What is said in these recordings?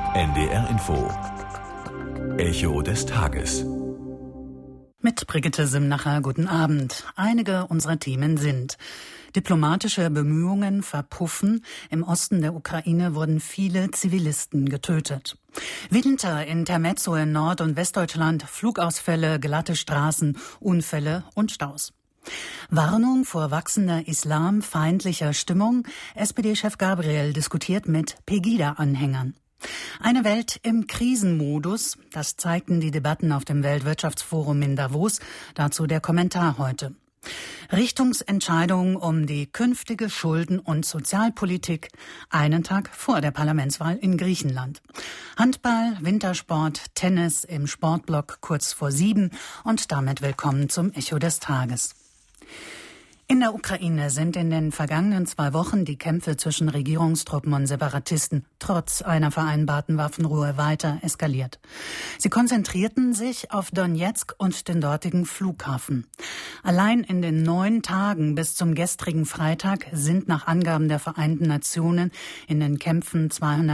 NDR Info. Echo des Tages. Mit Brigitte Simnacher, guten Abend. Einige unserer Themen sind: Diplomatische Bemühungen verpuffen. Im Osten der Ukraine wurden viele Zivilisten getötet. Winter, Intermezzo in Nord- und Westdeutschland, Flugausfälle, glatte Straßen, Unfälle und Staus. Warnung vor wachsender islamfeindlicher Stimmung. SPD-Chef Gabriel diskutiert mit Pegida-Anhängern. Eine Welt im Krisenmodus, das zeigten die Debatten auf dem Weltwirtschaftsforum in Davos. Dazu der Kommentar heute. Richtungsentscheidung um die künftige Schulden- und Sozialpolitik, einen Tag vor der Parlamentswahl in Griechenland. Handball, Wintersport, Tennis im Sportblock kurz vor 7 und damit willkommen zum Echo des Tages. In der Ukraine sind in den vergangenen 2 Wochen die Kämpfe zwischen Regierungstruppen und Separatisten trotz einer vereinbarten Waffenruhe weiter eskaliert. Sie konzentrierten sich auf Donezk und den dortigen Flughafen. Allein in den 9 Tagen bis zum gestrigen Freitag sind nach Angaben der Vereinten Nationen in den Kämpfen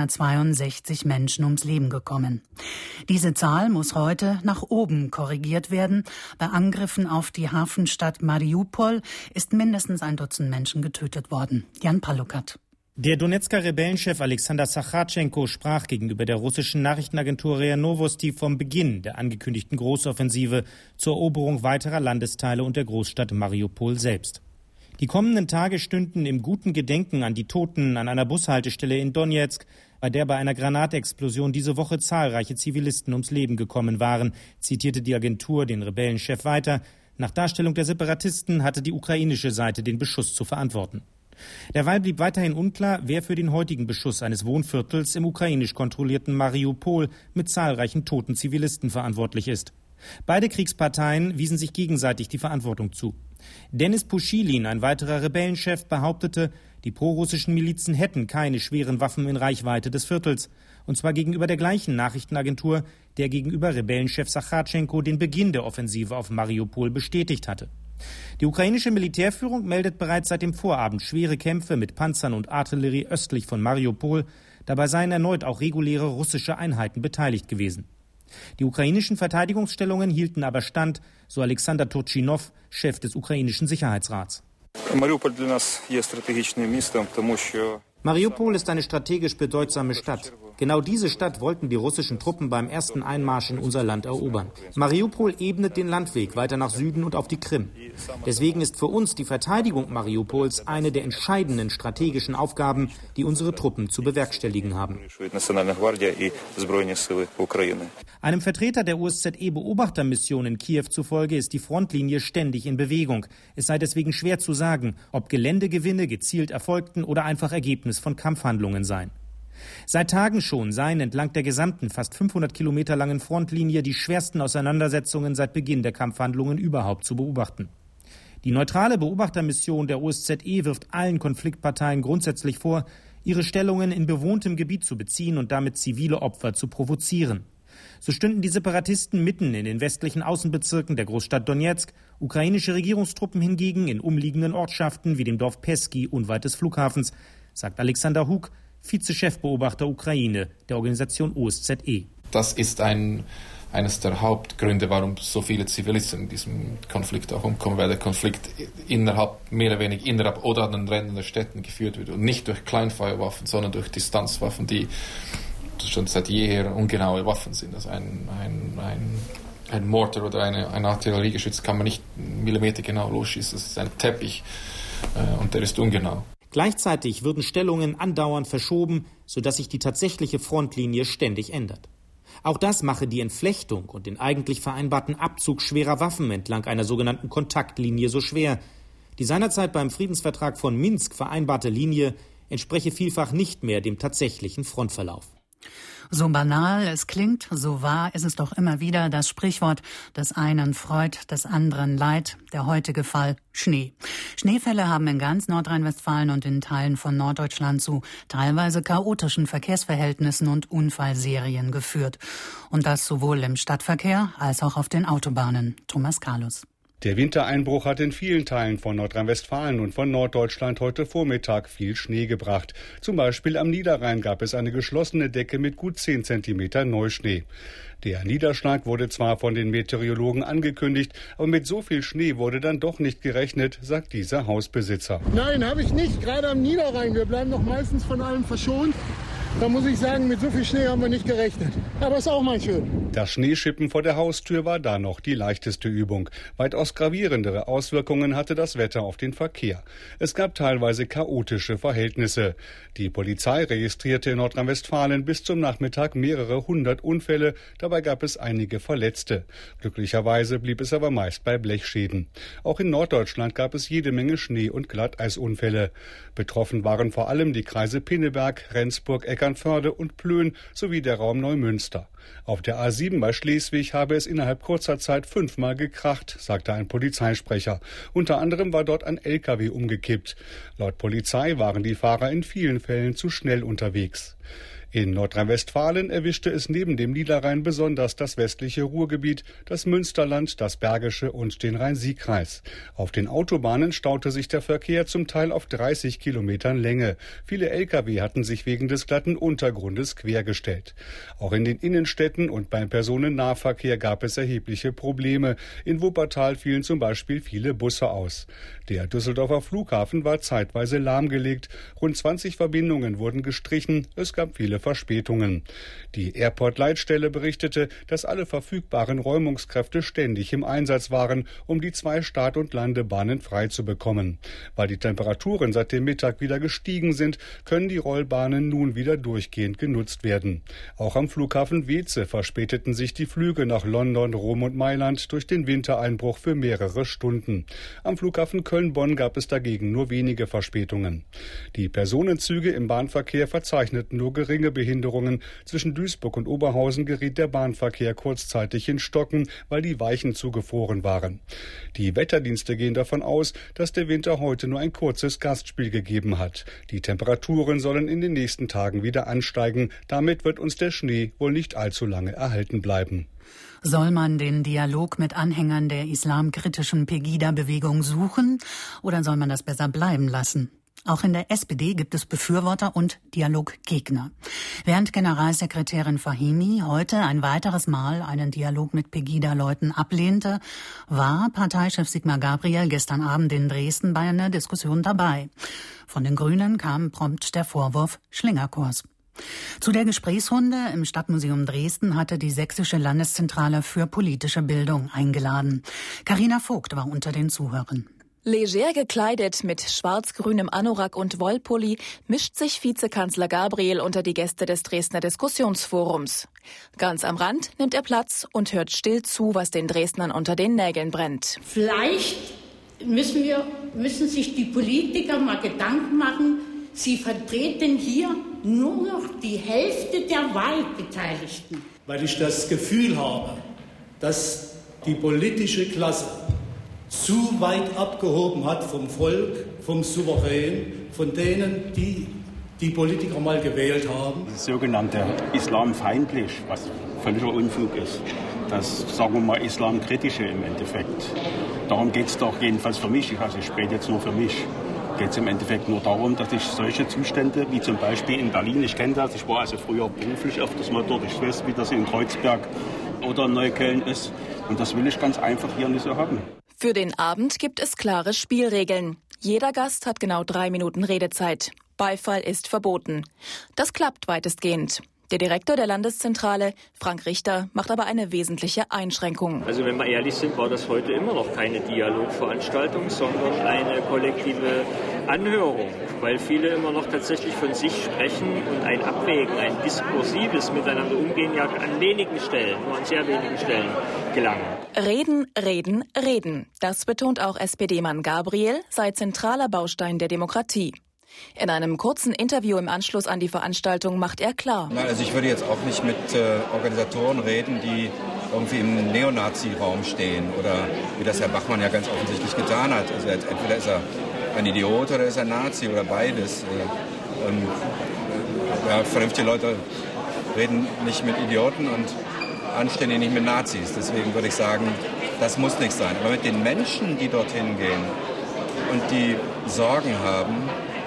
262 Menschen ums Leben gekommen. Diese Zahl muss heute nach oben korrigiert werden. Bei Angriffen auf die Hafenstadt Mariupol ist mindestens 1 Dutzend Menschen getötet worden. Jan Palukat. Der Donezker Rebellenchef Alexander Sachartschenko sprach gegenüber der russischen Nachrichtenagentur RIA Novosti vom Beginn der angekündigten Großoffensive zur Eroberung weiterer Landesteile und der Großstadt Mariupol selbst. Die kommenden Tage stünden im guten Gedenken an die Toten an einer Bushaltestelle in Donezk, bei der bei einer Granatexplosion diese Woche zahlreiche Zivilisten ums Leben gekommen waren, zitierte die Agentur den Rebellenchef weiter. Nach Darstellung der Separatisten hatte die ukrainische Seite den Beschuss zu verantworten. Derweil blieb weiterhin unklar, wer für den heutigen Beschuss eines Wohnviertels im ukrainisch kontrollierten Mariupol mit zahlreichen toten Zivilisten verantwortlich ist. Beide Kriegsparteien wiesen sich gegenseitig die Verantwortung zu. Denis Puschilin, ein weiterer Rebellenchef, behauptete, die prorussischen Milizen hätten keine schweren Waffen in Reichweite des Viertels. Und zwar gegenüber der gleichen Nachrichtenagentur, der gegenüber Rebellenchef Sachartschenko den Beginn der Offensive auf Mariupol bestätigt hatte. Die ukrainische Militärführung meldet bereits seit dem Vorabend schwere Kämpfe mit Panzern und Artillerie östlich von Mariupol. Dabei seien erneut auch reguläre russische Einheiten beteiligt gewesen. Die ukrainischen Verteidigungsstellungen hielten aber stand, so Alexander Turchynov, Chef des ukrainischen Sicherheitsrats. Mariupol ist eine strategisch bedeutsame Stadt. Genau diese Stadt wollten die russischen Truppen beim ersten Einmarsch in unser Land erobern. Mariupol ebnet den Landweg weiter nach Süden und auf die Krim. Deswegen ist für uns die Verteidigung Mariupols eine der entscheidenden strategischen Aufgaben, die unsere Truppen zu bewerkstelligen haben. Einem Vertreter der OSZE-Beobachtermission in Kiew zufolge ist die Frontlinie ständig in Bewegung. Es sei deswegen schwer zu sagen, ob Geländegewinne gezielt erfolgten oder einfach Ergebnis von Kampfhandlungen seien. Seit Tagen schon seien entlang der gesamten, fast 500 Kilometer langen Frontlinie die schwersten Auseinandersetzungen seit Beginn der Kampfhandlungen überhaupt zu beobachten. Die neutrale Beobachtermission der OSZE wirft allen Konfliktparteien grundsätzlich vor, ihre Stellungen in bewohntem Gebiet zu beziehen und damit zivile Opfer zu provozieren. So stünden die Separatisten mitten in den westlichen Außenbezirken der Großstadt Donezk, ukrainische Regierungstruppen hingegen in umliegenden Ortschaften wie dem Dorf Peski unweit des Flughafens, sagt Alexander Huk, Vize-Chefbeobachter Ukraine der Organisation OSZE. Das ist eines der Hauptgründe, warum so viele Zivilisten in diesem Konflikt auch umkommen, weil der Konflikt mehr oder weniger innerhalb oder an den Rändern der Städten geführt wird und nicht durch Kleinfeuerwaffen, sondern durch Distanzwaffen, die schon seit jeher ungenaue Waffen sind. Also ein Mortar oder ein Artilleriegeschütz kann man nicht millimetergenau losschießen. Das ist ein Teppich und der ist ungenau. Gleichzeitig würden Stellungen andauernd verschoben, sodass sich die tatsächliche Frontlinie ständig ändert. Auch das mache die Entflechtung und den eigentlich vereinbarten Abzug schwerer Waffen entlang einer sogenannten Kontaktlinie so schwer. Die seinerzeit beim Friedensvertrag von Minsk vereinbarte Linie entspreche vielfach nicht mehr dem tatsächlichen Frontverlauf. So banal es klingt, so wahr ist es doch immer wieder das Sprichwort, des einen Freud, des anderen Leid, der heutige Fall Schnee. Schneefälle haben in ganz Nordrhein-Westfalen und in Teilen von Norddeutschland zu teilweise chaotischen Verkehrsverhältnissen und Unfallserien geführt. Und das sowohl im Stadtverkehr als auch auf den Autobahnen. Thomas Carlos. Der Wintereinbruch hat in vielen Teilen von Nordrhein-Westfalen und von Norddeutschland heute Vormittag viel Schnee gebracht. Zum Beispiel am Niederrhein gab es eine geschlossene Decke mit gut 10 Zentimeter Neuschnee. Der Niederschlag wurde zwar von den Meteorologen angekündigt, aber mit so viel Schnee wurde dann doch nicht gerechnet, sagt dieser Hausbesitzer. Nein, habe ich nicht, gerade am Niederrhein. Wir bleiben doch meistens von allem verschont. Da muss ich sagen, mit so viel Schnee haben wir nicht gerechnet. Aber ist auch mal schön. Das Schneeschippen vor der Haustür war da noch die leichteste Übung. Weitaus gravierendere Auswirkungen hatte das Wetter auf den Verkehr. Es gab teilweise chaotische Verhältnisse. Die Polizei registrierte in Nordrhein-Westfalen bis zum Nachmittag mehrere hundert Unfälle. Dabei gab es einige Verletzte. Glücklicherweise blieb es aber meist bei Blechschäden. Auch in Norddeutschland gab es jede Menge Schnee- und Glatteisunfälle. Betroffen waren vor allem die Kreise Pinneberg, Rendsburg, Eckernförde und Plön sowie der Raum Neumünster. Auf der A7 bei Schleswig habe es innerhalb kurzer Zeit 5-mal gekracht, sagte ein Polizeisprecher. Unter anderem war dort ein LKW umgekippt. Laut Polizei waren die Fahrer in vielen Fällen zu schnell unterwegs. In Nordrhein-Westfalen erwischte es neben dem Niederrhein besonders das westliche Ruhrgebiet, das Münsterland, das Bergische und den Rhein-Sieg-Kreis. Auf den Autobahnen staute sich der Verkehr zum Teil auf 30 Kilometern Länge. Viele Lkw hatten sich wegen des glatten Untergrundes quergestellt. Auch in den Innenstädten und beim Personennahverkehr gab es erhebliche Probleme. In Wuppertal fielen zum Beispiel viele Busse aus. Der Düsseldorfer Flughafen war zeitweise lahmgelegt. Rund 20 Verbindungen wurden gestrichen. Es gab viele Verspätungen. Die Airport-Leitstelle berichtete, dass alle verfügbaren Räumungskräfte ständig im Einsatz waren, um die 2 Start- und Landebahnen frei zu bekommen. Weil die Temperaturen seit dem Mittag wieder gestiegen sind, können die Rollbahnen nun wieder durchgehend genutzt werden. Auch am Flughafen Weeze verspäteten sich die Flüge nach London, Rom und Mailand durch den Wintereinbruch für mehrere Stunden. Am Flughafen Köln-Bonn gab es dagegen nur wenige Verspätungen. Die Personenzüge im Bahnverkehr verzeichneten nur geringe Behinderungen. Zwischen Duisburg und Oberhausen geriet der Bahnverkehr kurzzeitig in Stocken, weil die Weichen zugefroren waren. Die Wetterdienste gehen davon aus, dass der Winter heute nur ein kurzes Gastspiel gegeben hat. Die Temperaturen sollen in den nächsten Tagen wieder ansteigen. Damit wird uns der Schnee wohl nicht allzu lange erhalten bleiben. Soll man den Dialog mit Anhängern der islamkritischen Pegida-Bewegung suchen oder soll man das besser bleiben lassen? Auch in der SPD gibt es Befürworter und Dialoggegner. Während Generalsekretärin Fahimi heute ein weiteres Mal einen Dialog mit Pegida-Leuten ablehnte, war Parteichef Sigmar Gabriel gestern Abend in Dresden bei einer Diskussion dabei. Von den Grünen kam prompt der Vorwurf Schlingerkurs. Zu der Gesprächsrunde im Stadtmuseum Dresden hatte die Sächsische Landeszentrale für politische Bildung eingeladen. Carina Vogt war unter den Zuhörern. Leger gekleidet mit schwarz-grünem Anorak und Wollpulli mischt sich Vizekanzler Gabriel unter die Gäste des Dresdner Diskussionsforums. Ganz am Rand nimmt er Platz und hört still zu, was den Dresdnern unter den Nägeln brennt. Vielleicht müssen sich die Politiker mal Gedanken machen, sie vertreten hier nur noch die Hälfte der Wahlbeteiligten. Weil ich das Gefühl habe, dass die politische Klasse zu weit abgehoben hat vom Volk, vom Souverän, von denen, die die Politiker mal gewählt haben. Das sogenannte islamfeindlich, was völliger Unfug ist. Das, sagen wir mal, islamkritische im Endeffekt. Darum geht es doch jedenfalls für mich, also ich spreche jetzt nur für mich, geht es im Endeffekt nur darum, dass ich solche Zustände, wie zum Beispiel in Berlin, ich kenne das, ich war also früher beruflich öfters mal dort, ich weiß, wie das in Kreuzberg oder in Neukölln ist. Und das will ich ganz einfach hier nicht so haben. Für den Abend gibt es klare Spielregeln. Jeder Gast hat genau 3 Minuten Redezeit. Beifall ist verboten. Das klappt weitestgehend. Der Direktor der Landeszentrale, Frank Richter, macht aber eine wesentliche Einschränkung. Also wenn wir ehrlich sind, war das heute immer noch keine Dialogveranstaltung, sondern eine kollektive Anhörung, weil viele immer noch tatsächlich von sich sprechen und ein Abwägen, ein diskursives Miteinander umgehen ja an wenigen Stellen, nur an sehr wenigen Stellen gelangen. Reden, reden, reden. Das betont auch SPD-Mann Gabriel, sei zentraler Baustein der Demokratie. In einem kurzen Interview im Anschluss an die Veranstaltung macht er klar. Nein, also ich würde jetzt auch nicht mit Organisatoren reden, die irgendwie im Neonazi-Raum stehen oder wie das Herr Bachmann ja ganz offensichtlich getan hat. Also entweder ist er ein Idiot oder ist er Nazi oder beides. Vernünftige Leute reden nicht mit Idioten und Anständige nicht mit Nazis. Deswegen würde ich sagen, Das muss nicht sein. Aber mit den Menschen, die dorthin gehen und die Sorgen haben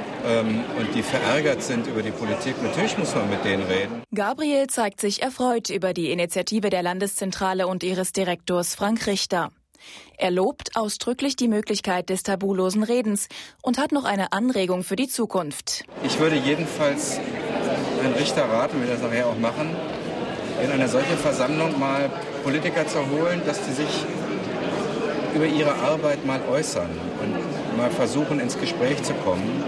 und die verärgert sind über die Politik, natürlich muss man mit denen reden. Gabriel zeigt sich erfreut über die Initiative der Landeszentrale und ihres Direktors Frank Richter. Er lobt ausdrücklich die Möglichkeit des tabulosen Redens und hat noch eine Anregung für die Zukunft. Ich würde jedenfalls Herrn Richter raten, will das nachher auch machen, in einer solchen Versammlung mal Politiker zu holen, dass die sich über ihre Arbeit mal äußern und mal versuchen, ins Gespräch zu kommen.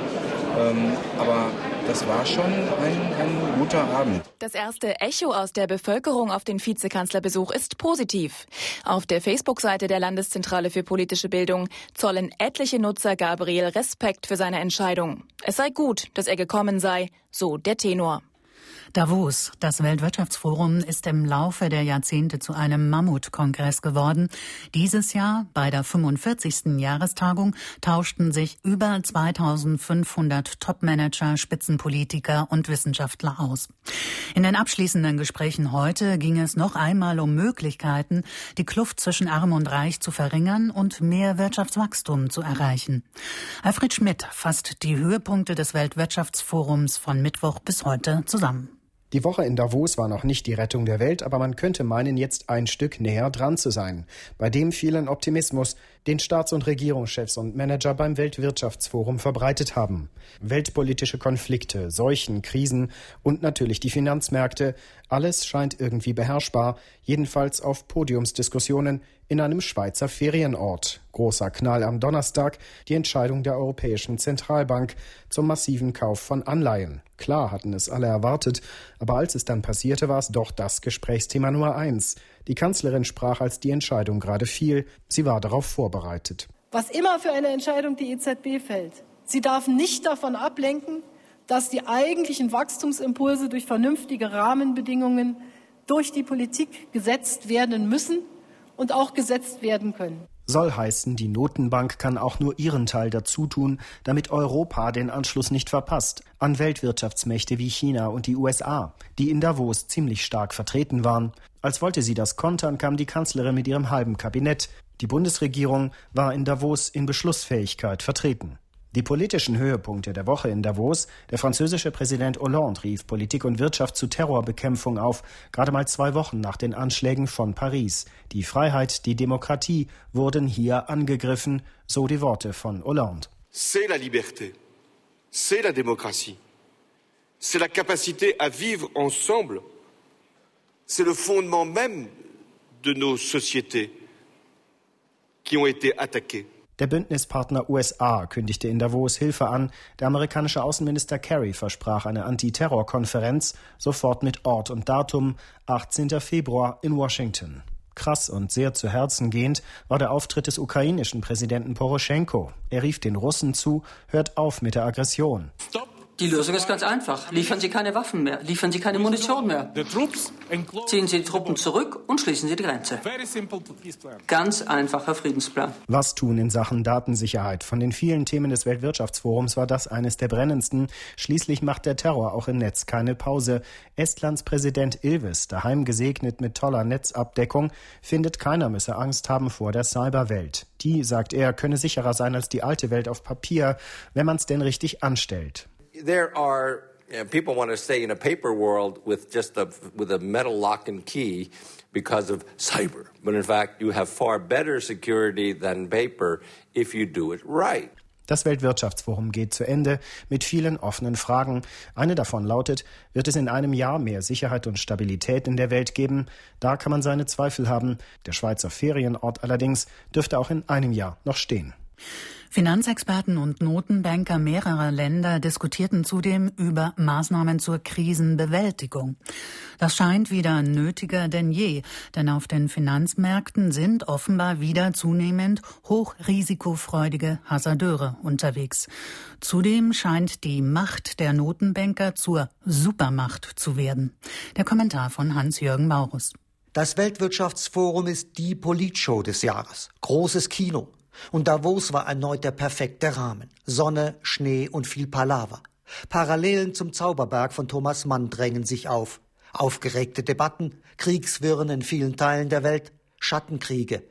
Aber das war schon ein guter Abend. Das erste Echo aus der Bevölkerung auf den Vizekanzlerbesuch ist positiv. Auf der Facebook-Seite der Landeszentrale für politische Bildung zollen etliche Nutzer Gabriel Respekt für seine Entscheidung. Es sei gut, dass er gekommen sei, so der Tenor. Davos, das Weltwirtschaftsforum, ist im Laufe der Jahrzehnte zu einem Mammutkongress geworden. Dieses Jahr, bei der 45. Jahrestagung, tauschten sich über 2500 Topmanager, Spitzenpolitiker und Wissenschaftler aus. In den abschließenden Gesprächen heute ging es noch einmal um Möglichkeiten, die Kluft zwischen Arm und Reich zu verringern und mehr Wirtschaftswachstum zu erreichen. Alfred Schmidt fasst die Höhepunkte des Weltwirtschaftsforums von Mittwoch bis heute zusammen. Die Woche in Davos war noch nicht die Rettung der Welt, aber man könnte meinen, jetzt ein Stück näher dran zu sein. Bei dem vielen Optimismus, den Staats- und Regierungschefs und Manager beim Weltwirtschaftsforum verbreitet haben. Weltpolitische Konflikte, Seuchen, Krisen und natürlich die Finanzmärkte, alles scheint irgendwie beherrschbar, jedenfalls auf Podiumsdiskussionen in einem Schweizer Ferienort. Großer Knall am Donnerstag, die Entscheidung der Europäischen Zentralbank zum massiven Kauf von Anleihen. Klar hatten es alle erwartet, aber als es dann passierte, war es doch das Gesprächsthema Nummer 1. Die Kanzlerin sprach, als die Entscheidung gerade fiel. Sie war darauf vorbereitet. Was immer für eine Entscheidung die EZB fällt, sie darf nicht davon ablenken, dass die eigentlichen Wachstumsimpulse durch vernünftige Rahmenbedingungen durch die Politik gesetzt werden müssen und auch gesetzt werden können. Soll heißen, die Notenbank kann auch nur ihren Teil dazu tun, damit Europa den Anschluss nicht verpasst an Weltwirtschaftsmächte wie China und die USA, die in Davos ziemlich stark vertreten waren. Als wollte sie das kontern, kam die Kanzlerin mit ihrem halben Kabinett. Die Bundesregierung war in Davos in Beschlussfähigkeit vertreten. Die politischen Höhepunkte der Woche in Davos: Der französische Präsident Hollande rief Politik und Wirtschaft zu Terrorbekämpfung auf, gerade mal 2 Wochen nach den Anschlägen von Paris. Die Freiheit, die Demokratie wurden hier angegriffen, so die Worte von Hollande. C'est la liberté, c'est la démocratie, c'est la capacité à vivre ensemble, c'est le fondement même de nos sociétés qui ont été attaquées. Der Bündnispartner USA kündigte in Davos Hilfe an. Der amerikanische Außenminister Kerry versprach eine Antiterrorkonferenz, sofort mit Ort und Datum, 18. Februar in Washington. Krass und sehr zu Herzen gehend war der Auftritt des ukrainischen Präsidenten Poroschenko. Er rief den Russen zu: Hört auf mit der Aggression. Die Lösung ist ganz einfach. Liefern Sie keine Waffen mehr, liefern Sie keine Munition mehr. Ziehen Sie die Truppen zurück und schließen Sie die Grenze. Ganz einfacher Friedensplan. Was tun in Sachen Datensicherheit? Von den vielen Themen des Weltwirtschaftsforums war das eines der brennendsten. Schließlich macht der Terror auch im Netz keine Pause. Estlands Präsident Ilves, daheim gesegnet mit toller Netzabdeckung, findet, keiner müsse Angst haben vor der Cyberwelt. Die, sagt er, könne sicherer sein als die alte Welt auf Papier, wenn man es denn richtig anstellt. There are people want to stay in a paper world with a metal lock and key because of cyber. But in fact, you have far better security than paper if you do it right. Das Weltwirtschaftsforum geht zu Ende mit vielen offenen Fragen. Eine davon lautet: Wird es in einem Jahr mehr Sicherheit und Stabilität in der Welt geben? Da kann man seine Zweifel haben. Der Schweizer Ferienort allerdings dürfte auch in einem Jahr noch stehen. Finanzexperten und Notenbanker mehrerer Länder diskutierten zudem über Maßnahmen zur Krisenbewältigung. Das scheint wieder nötiger denn je, denn auf den Finanzmärkten sind offenbar wieder zunehmend hochrisikofreudige Hasardeure unterwegs. Zudem scheint die Macht der Notenbanker zur Supermacht zu werden. Der Kommentar von Hans-Jürgen Maurus. Das Weltwirtschaftsforum ist die Politshow des Jahres. Großes Kino. Und Davos war erneut der perfekte Rahmen. Sonne, Schnee und viel Palaver. Parallelen zum Zauberberg von Thomas Mann drängen sich auf. Aufgeregte Debatten, Kriegswirren in vielen Teilen der Welt, Schattenkriege,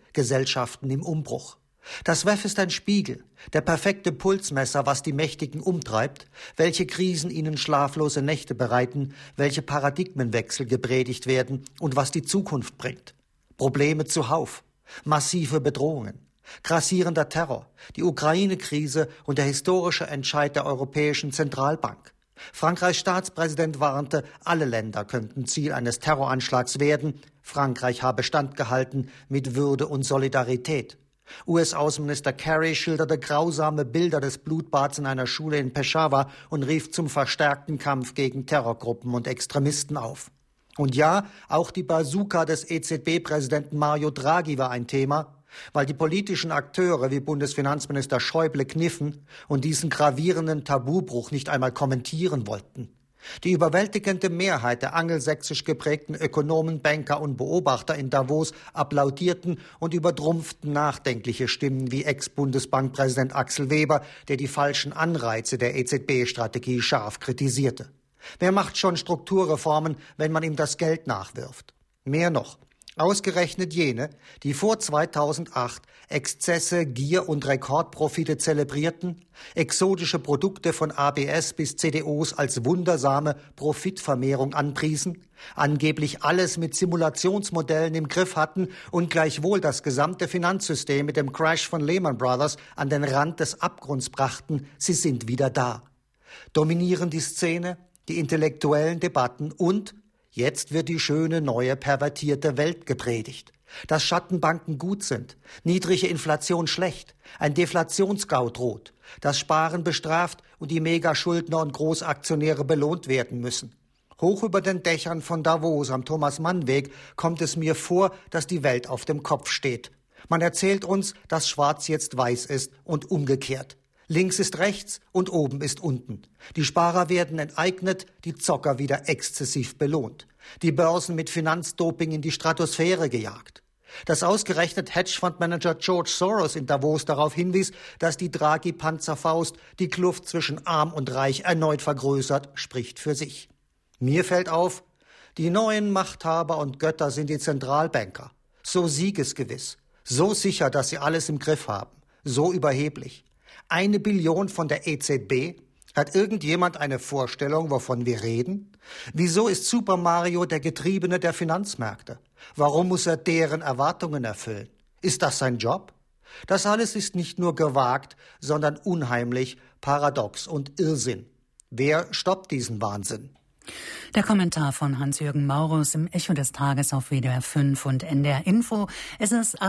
Gesellschaften im Umbruch. Das WEF ist ein Spiegel, der perfekte Pulsmesser, was die Mächtigen umtreibt, welche Krisen ihnen schlaflose Nächte bereiten, welche Paradigmenwechsel gepredigt werden und was die Zukunft bringt. Probleme zuhauf, massive Bedrohungen, grassierender Terror, die Ukraine-Krise und der historische Entscheid der Europäischen Zentralbank. Frankreichs Staatspräsident warnte, alle Länder könnten Ziel eines Terroranschlags werden. Frankreich habe standgehalten mit Würde und Solidarität. US-Außenminister Kerry schilderte grausame Bilder des Blutbads in einer Schule in Peshawar und rief zum verstärkten Kampf gegen Terrorgruppen und Extremisten auf. Und ja, auch die Bazooka des EZB-Präsidenten Mario Draghi war ein Thema, weil die politischen Akteure wie Bundesfinanzminister Schäuble kniffen und diesen gravierenden Tabubruch nicht einmal kommentieren wollten. Die überwältigende Mehrheit der angelsächsisch geprägten Ökonomen, Banker und Beobachter in Davos applaudierten und übertrumpften nachdenkliche Stimmen wie Ex-Bundesbankpräsident Axel Weber, der die falschen Anreize der EZB-Strategie scharf kritisierte. Wer macht schon Strukturreformen, wenn man ihm das Geld nachwirft? Mehr noch. Ausgerechnet jene, die vor 2008 Exzesse, Gier und Rekordprofite zelebrierten, exotische Produkte von ABS bis CDOs als wundersame Profitvermehrung anpriesen, angeblich alles mit Simulationsmodellen im Griff hatten und gleichwohl das gesamte Finanzsystem mit dem Crash von Lehman Brothers an den Rand des Abgrunds brachten, sie sind wieder da. Dominieren die Szene, die intellektuellen Debatten und jetzt wird die schöne, neue, pervertierte Welt gepredigt. Dass Schattenbanken gut sind, niedrige Inflation schlecht, ein Deflationsgau droht, dass Sparen bestraft und die Megaschuldner und Großaktionäre belohnt werden müssen. Hoch über den Dächern von Davos am Thomas-Mann-Weg kommt es mir vor, dass die Welt auf dem Kopf steht. Man erzählt uns, dass Schwarz jetzt weiß ist und umgekehrt. Links ist rechts und oben ist unten. Die Sparer werden enteignet, die Zocker wieder exzessiv belohnt. Die Börsen mit Finanzdoping in die Stratosphäre gejagt. Dass ausgerechnet Hedgefondsmanager George Soros in Davos darauf hinwies, dass die Draghi-Panzerfaust die Kluft zwischen Arm und Reich erneut vergrößert, spricht für sich. Mir fällt auf, die neuen Machthaber und Götter sind die Zentralbanker. So siegesgewiss, so sicher, dass sie alles im Griff haben, so überheblich. 1 Billion von der EZB? Hat irgendjemand eine Vorstellung, wovon wir reden? Wieso ist Super Mario der Getriebene der Finanzmärkte? Warum muss er deren Erwartungen erfüllen? Ist das sein Job? Das alles ist nicht nur gewagt, sondern unheimlich, paradox und Irrsinn. Wer stoppt diesen Wahnsinn? Der Kommentar von Hans-Jürgen Maurus im Echo des Tages auf WDR 5 und NDR Info. Es ist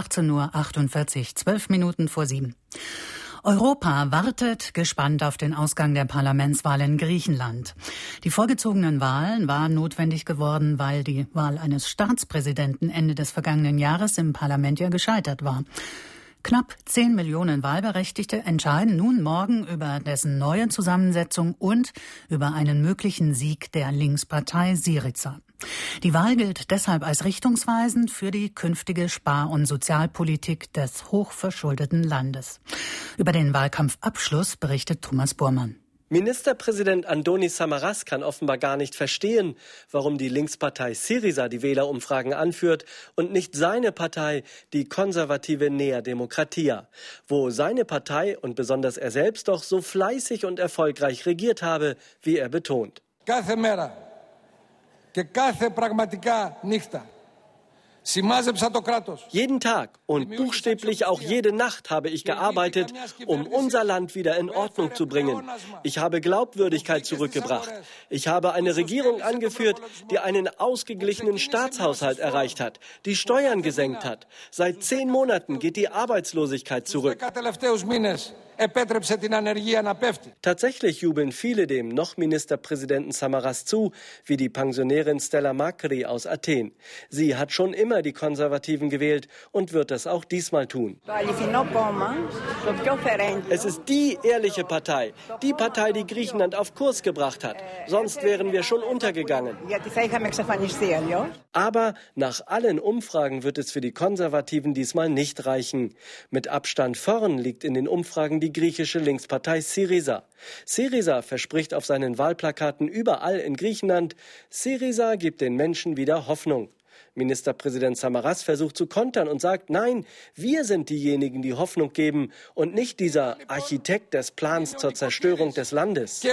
18:48 Uhr, 12 Minuten vor 7. Europa wartet gespannt auf den Ausgang der Parlamentswahl in Griechenland. Die vorgezogenen Wahlen waren notwendig geworden, weil die Wahl eines Staatspräsidenten Ende des vergangenen Jahres im Parlament ja gescheitert war. Knapp 10 Millionen Wahlberechtigte entscheiden nun morgen über dessen neue Zusammensetzung und über einen möglichen Sieg der Linkspartei Syriza. Die Wahl gilt deshalb als richtungsweisend für die künftige Spar- und Sozialpolitik des hochverschuldeten Landes. Über den Wahlkampfabschluss berichtet Thomas Bormann. Ministerpräsident Andonis Samaras kann offenbar gar nicht verstehen, warum die Linkspartei Syriza die Wählerumfragen anführt und nicht seine Partei, die konservative Nea Demokratia, wo seine Partei und besonders er selbst doch so fleißig und erfolgreich regiert habe, wie er betont. Κάθε μέρα και κάθε πραγματικά νύχτα. Jeden Tag und buchstäblich auch jede Nacht habe ich gearbeitet, um unser Land wieder in Ordnung zu bringen. Ich habe Glaubwürdigkeit zurückgebracht. Ich habe eine Regierung angeführt, die einen ausgeglichenen Staatshaushalt erreicht hat, die Steuern gesenkt hat. Seit 10 Monaten geht die Arbeitslosigkeit zurück. Tatsächlich jubeln viele dem noch Ministerpräsidenten Samaras zu, wie die Pensionärin Stella Makri aus Athen. Sie hat schon immer die Konservativen gewählt und wird das auch diesmal tun. Es ist die ehrliche Partei, die Partei, die Griechenland auf Kurs gebracht hat. Sonst wären wir schon untergegangen. Aber nach allen Umfragen wird es für die Konservativen diesmal nicht reichen. Mit Abstand vorn liegt in den Umfragen die griechische Linkspartei Syriza. Syriza verspricht auf seinen Wahlplakaten überall in Griechenland, Syriza gibt den Menschen wieder Hoffnung. Ministerpräsident Samaras versucht zu kontern und sagt, nein, wir sind diejenigen, die Hoffnung geben und nicht dieser Architekt des Plans zur Zerstörung des Landes.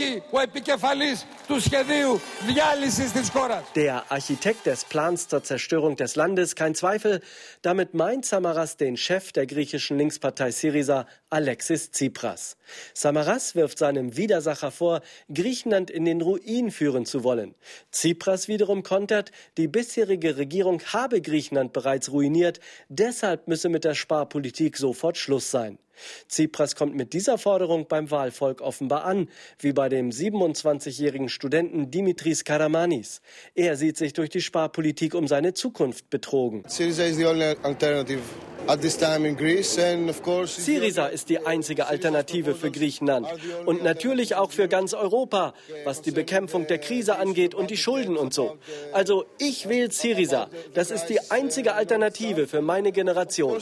Der Architekt des Plans zur Zerstörung des Landes, kein Zweifel, damit meint Samaras den Chef der griechischen Linkspartei Syriza, Alexis Tsipras. Samaras wirft seinem Widersacher vor, Griechenland in den Ruin führen zu wollen. Tsipras wiederum kontert, die bisherige Regierung habe Griechenland bereits ruiniert, deshalb müsse mit der Sparpolitik sofort Schluss sein. Tsipras kommt mit dieser Forderung beim Wahlvolk offenbar an, wie bei dem 27-jährigen Studenten Dimitris Karamanis. Er sieht sich durch die Sparpolitik um seine Zukunft betrogen. Syriza ist die einzige Alternative für Griechenland und natürlich auch für ganz Europa, was die Bekämpfung der Krise angeht und die Schulden und so. Also ich wähle Syriza. Das ist die einzige Alternative für meine Generation.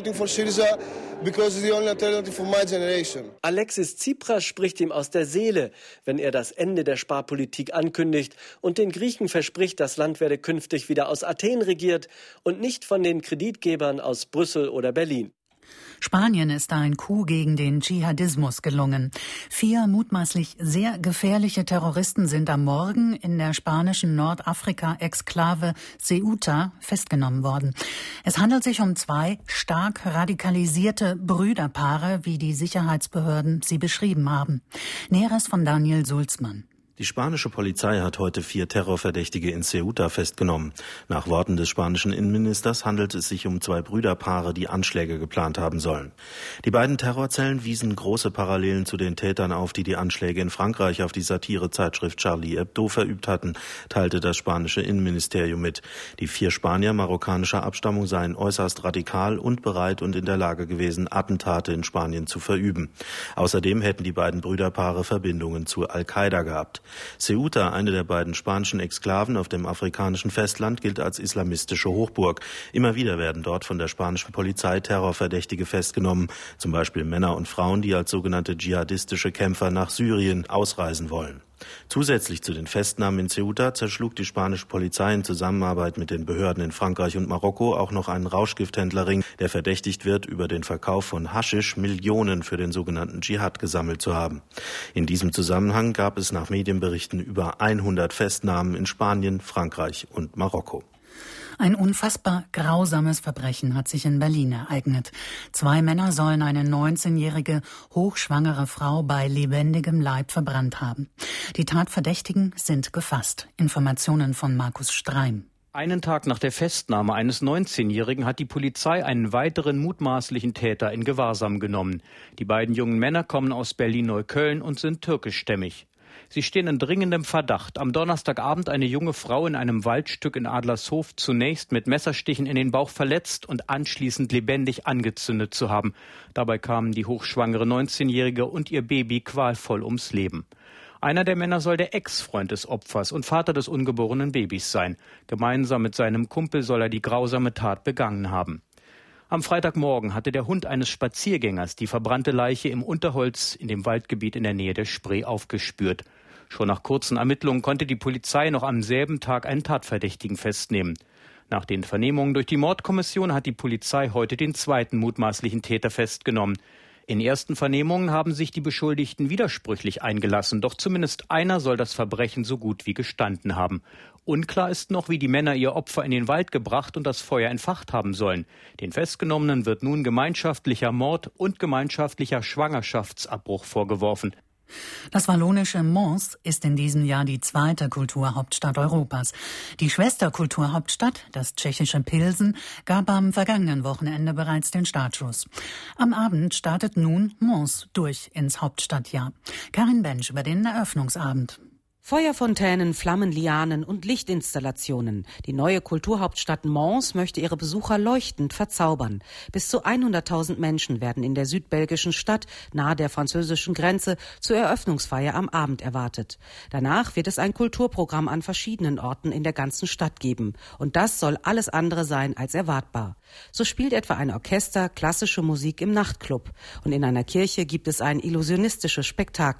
Alexis Tsipras spricht ihm aus der Seele, wenn er das Ende der Sparpolitik ankündigt und den Griechen verspricht, das Land werde künftig wieder aus Athen regiert und nicht von den Kreditgebern aus Brüssel oder Berlin. Spanien ist ein Coup gegen den Dschihadismus gelungen. 4 mutmaßlich sehr gefährliche Terroristen sind am Morgen in der spanischen Nordafrika-Exklave Ceuta festgenommen worden. Es handelt sich um 2 stark radikalisierte Brüderpaare, wie die Sicherheitsbehörden sie beschrieben haben. Näheres von Daniel Sulzmann. Die spanische Polizei hat heute 4 Terrorverdächtige in Ceuta festgenommen. Nach Worten des spanischen Innenministers handelt es sich um 2 Brüderpaare, die Anschläge geplant haben sollen. Die beiden Terrorzellen wiesen große Parallelen zu den Tätern auf, die die Anschläge in Frankreich auf die Satirezeitschrift Charlie Hebdo verübt hatten, teilte das spanische Innenministerium mit. Die 4 Spanier marokkanischer Abstammung seien äußerst radikal und bereit und in der Lage gewesen, Attentate in Spanien zu verüben. Außerdem hätten die beiden Brüderpaare Verbindungen zu Al-Qaida gehabt. Ceuta, eine der beiden spanischen Exklaven auf dem afrikanischen Festland, gilt als islamistische Hochburg. Immer wieder werden dort von der spanischen Polizei Terrorverdächtige festgenommen, zum Beispiel Männer und Frauen, die als sogenannte dschihadistische Kämpfer nach Syrien ausreisen wollen. Zusätzlich zu den Festnahmen in Ceuta zerschlug die spanische Polizei in Zusammenarbeit mit den Behörden in Frankreich und Marokko auch noch einen Rauschgifthändlerring, der verdächtigt wird, über den Verkauf von Haschisch Millionen für den sogenannten Dschihad gesammelt zu haben. In diesem Zusammenhang gab es nach Medienberichten über 100 Festnahmen in Spanien, Frankreich und Marokko. Ein unfassbar grausames Verbrechen hat sich in Berlin ereignet. 2 Männer sollen eine 19-jährige, hochschwangere Frau bei lebendigem Leib verbrannt haben. Die Tatverdächtigen sind gefasst. Informationen von Markus Streim. Einen Tag nach der Festnahme eines 19-Jährigen hat die Polizei einen weiteren mutmaßlichen Täter in Gewahrsam genommen. Die beiden jungen Männer kommen aus Berlin-Neukölln und sind türkischstämmig. Sie stehen in dringendem Verdacht, am Donnerstagabend eine junge Frau in einem Waldstück in Adlershof zunächst mit Messerstichen in den Bauch verletzt und anschließend lebendig angezündet zu haben. Dabei kamen die hochschwangere 19-Jährige und ihr Baby qualvoll ums Leben. Einer der Männer soll der Ex-Freund des Opfers und Vater des ungeborenen Babys sein. Gemeinsam mit seinem Kumpel soll er die grausame Tat begangen haben. Am Freitagmorgen hatte der Hund eines Spaziergängers die verbrannte Leiche im Unterholz in dem Waldgebiet in der Nähe der Spree aufgespürt. Schon nach kurzen Ermittlungen konnte die Polizei noch am selben Tag einen Tatverdächtigen festnehmen. Nach den Vernehmungen durch die Mordkommission hat die Polizei heute den 2. mutmaßlichen Täter festgenommen. In ersten Vernehmungen haben sich die Beschuldigten widersprüchlich eingelassen, doch zumindest einer soll das Verbrechen so gut wie gestanden haben. Unklar ist noch, wie die Männer ihr Opfer in den Wald gebracht und das Feuer entfacht haben sollen. Den Festgenommenen wird nun gemeinschaftlicher Mord und gemeinschaftlicher Schwangerschaftsabbruch vorgeworfen. Das wallonische Mons ist in diesem Jahr die 2. Kulturhauptstadt Europas. Die Schwesterkulturhauptstadt, das tschechische Pilsen, gab am vergangenen Wochenende bereits den Startschuss. Am Abend startet nun Mons durch ins Hauptstadtjahr. Karin Bensch über den Eröffnungsabend. Feuerfontänen, Flammenlianen und Lichtinstallationen. Die neue Kulturhauptstadt Mons möchte ihre Besucher leuchtend verzaubern. Bis zu 100.000 Menschen werden in der südbelgischen Stadt nahe der französischen Grenze zur Eröffnungsfeier am Abend erwartet. Danach wird es ein Kulturprogramm an verschiedenen Orten in der ganzen Stadt geben. Und das soll alles andere sein als erwartbar. So spielt etwa ein Orchester klassische Musik im Nachtclub. Und in einer Kirche gibt es ein illusionistisches Spektakel.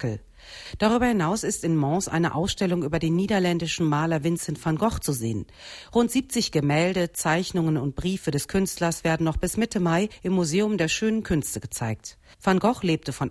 Darüber hinaus ist in Mons eine Ausstellung über den niederländischen Maler Vincent van Gogh zu sehen. Rund 70 Gemälde, Zeichnungen und Briefe des Künstlers werden noch bis Mitte Mai im Museum der Schönen Künste gezeigt. Van Gogh lebte von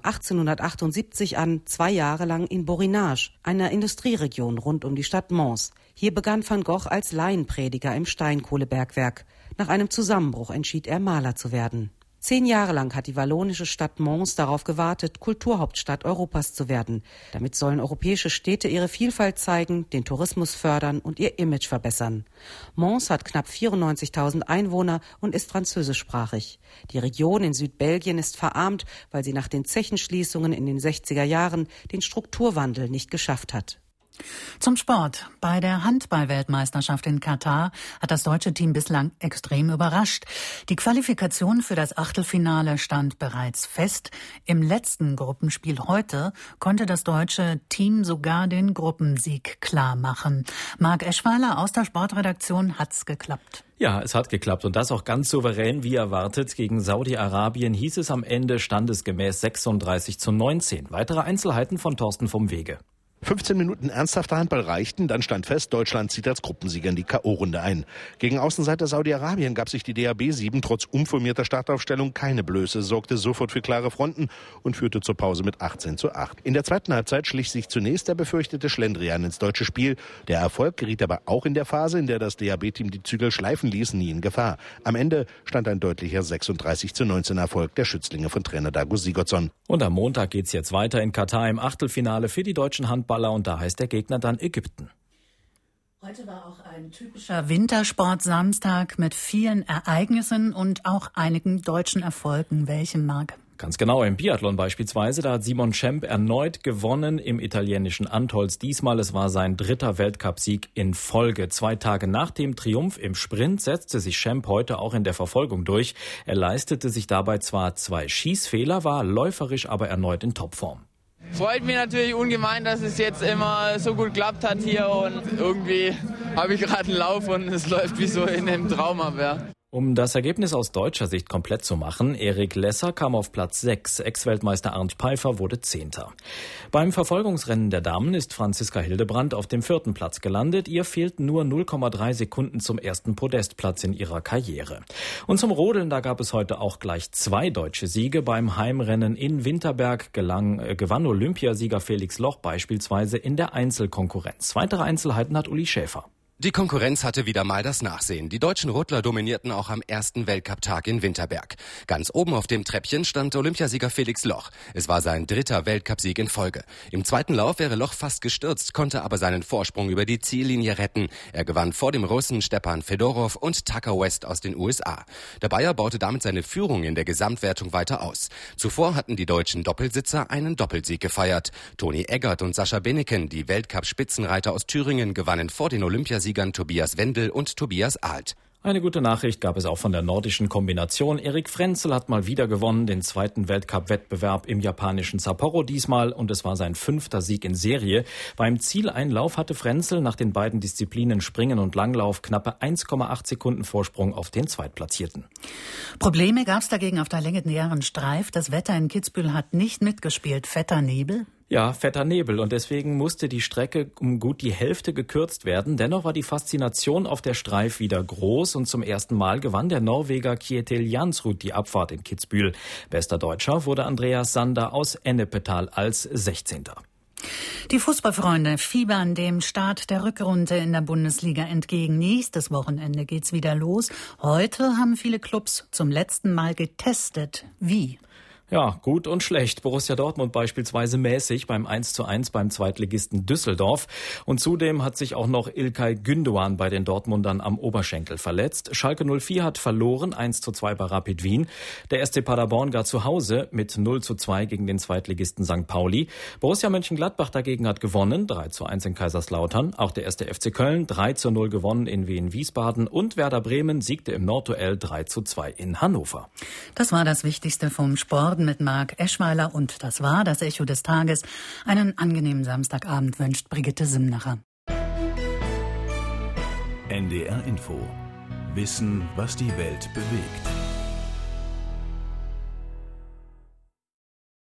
1878 an 2 Jahre lang in Borinage, einer Industrieregion rund um die Stadt Mons. Hier begann Van Gogh als Laienprediger im Steinkohlebergwerk. Nach einem Zusammenbruch entschied er, Maler zu werden. 10 Jahre lang hat die wallonische Stadt Mons darauf gewartet, Kulturhauptstadt Europas zu werden. Damit sollen europäische Städte ihre Vielfalt zeigen, den Tourismus fördern und ihr Image verbessern. Mons hat knapp 94.000 Einwohner und ist französischsprachig. Die Region in Südbelgien ist verarmt, weil sie nach den Zechenschließungen in den 60er Jahren den Strukturwandel nicht geschafft hat. Zum Sport. Bei der Handball-Weltmeisterschaft in Katar hat das deutsche Team bislang extrem überrascht. Die Qualifikation für das Achtelfinale stand bereits fest. Im letzten Gruppenspiel heute konnte das deutsche Team sogar den Gruppensieg klar machen. Marc Eschweiler aus der Sportredaktion, hat's geklappt. Ja, es hat geklappt und das auch ganz souverän wie erwartet. Gegen Saudi-Arabien hieß es am Ende standesgemäß 36:19. Weitere Einzelheiten von Thorsten vom Wege. 15 Minuten ernsthafter Handball reichten, dann stand fest, Deutschland zieht als Gruppensieger in die K.O.-Runde ein. Gegen Außenseiter Saudi-Arabien gab sich die DAB 7 trotz umformierter Startaufstellung keine Blöße, sorgte sofort für klare Fronten und führte zur Pause mit 18:8. In der zweiten Halbzeit schlich sich zunächst der befürchtete Schlendrian ins deutsche Spiel. Der Erfolg geriet aber auch in der Phase, in der das DAB-Team die Zügel schleifen ließ, nie in Gefahr. Am Ende stand ein deutlicher 36:19 Erfolg der Schützlinge von Trainer Dago Sigurdsson. Und am Montag geht's jetzt weiter in Katar im Achtelfinale für die deutschen Handballer und da heißt der Gegner dann Ägypten. Heute war auch ein typischer Wintersport-Samstag mit vielen Ereignissen und auch einigen deutschen Erfolgen. Welchen, Marc? Ganz genau, im Biathlon beispielsweise, da hat Simon Schemp erneut gewonnen im italienischen Antholz. Diesmal, es war sein 3. Weltcupsieg in Folge. 2 Tage nach dem Triumph im Sprint setzte sich Schemp heute auch in der Verfolgung durch. Er leistete sich dabei zwar 2 Schießfehler, war läuferisch aber erneut in Topform. Freut mich natürlich ungemein, dass es jetzt immer so gut geklappt hat hier und irgendwie habe ich gerade einen Lauf und es läuft wie so in einem Traum ab, ja. Um das Ergebnis aus deutscher Sicht komplett zu machen, Erik Lesser kam auf Platz 6, Ex-Weltmeister Arndt Peifer wurde 10. Beim Verfolgungsrennen der Damen ist Franziska Hildebrandt auf dem 4. Platz gelandet. Ihr fehlten nur 0,3 Sekunden zum ersten Podestplatz in ihrer Karriere. Und zum Rodeln, da gab es heute auch gleich 2 deutsche Siege. Beim Heimrennen in Winterberg gewann Olympiasieger Felix Loch beispielsweise in der Einzelkonkurrenz. Weitere Einzelheiten hat Uli Schäfer. Die Konkurrenz hatte wieder mal das Nachsehen. Die deutschen Rodler dominierten auch am ersten Weltcup-Tag in Winterberg. Ganz oben auf dem Treppchen stand Olympiasieger Felix Loch. Es war sein 3. Weltcupsieg in Folge. Im zweiten Lauf wäre Loch fast gestürzt, konnte aber seinen Vorsprung über die Ziellinie retten. Er gewann vor dem Russen Stepan Fedorov und Tucker West aus den USA. Der Bayer baute damit seine Führung in der Gesamtwertung weiter aus. Zuvor hatten die deutschen Doppelsitzer einen Doppelsieg gefeiert. Toni Eggert und Sascha Beneken, die Weltcup-Spitzenreiter aus Thüringen, gewannen vor den Olympiasiegern Tobias Wendel und Tobias Alt. Eine gute Nachricht gab es auch von der nordischen Kombination. Erik Frenzel hat mal wieder gewonnen, den 2. Weltcup-Wettbewerb im japanischen Sapporo diesmal und es war sein 5. Sieg in Serie. Beim Zieleinlauf hatte Frenzel nach den beiden Disziplinen Springen und Langlauf knappe 1,8 Sekunden Vorsprung auf den Zweitplatzierten. Probleme gab es dagegen auf der legendären Streif. Das Wetter in Kitzbühel hat nicht mitgespielt. Fetter Nebel? Ja, fetter Nebel und deswegen musste die Strecke um gut die Hälfte gekürzt werden. Dennoch war die Faszination auf der Streif wieder groß und zum ersten Mal gewann der Norweger Kjetil Jansrud die Abfahrt in Kitzbühel. Bester Deutscher wurde Andreas Sander aus Ennepetal als 16. Die Fußballfreunde fiebern dem Start der Rückrunde in der Bundesliga entgegen. Nächstes Wochenende geht's wieder los. Heute haben viele Clubs zum letzten Mal getestet. Wie? Ja, gut und schlecht. Borussia Dortmund beispielsweise mäßig beim 1:1 beim Zweitligisten Düsseldorf. Und zudem hat sich auch noch İlkay Gündoğan bei den Dortmundern am Oberschenkel verletzt. Schalke 04 hat verloren, 1:2 bei Rapid Wien. Der SC Paderborn gar zu Hause mit 0:2 gegen den Zweitligisten St. Pauli. Borussia Mönchengladbach dagegen hat gewonnen, 3:1 in Kaiserslautern. Auch der 1. FC Köln 3:0 gewonnen in Wien-Wiesbaden. Und Werder Bremen siegte im Nordduell 3:2 in Hannover. Das war das Wichtigste vom Sport mit Marc Eschweiler und das war das Echo des Tages. Einen angenehmen Samstagabend wünscht Brigitte Simnacher. NDR Info. Wissen, was die Welt bewegt.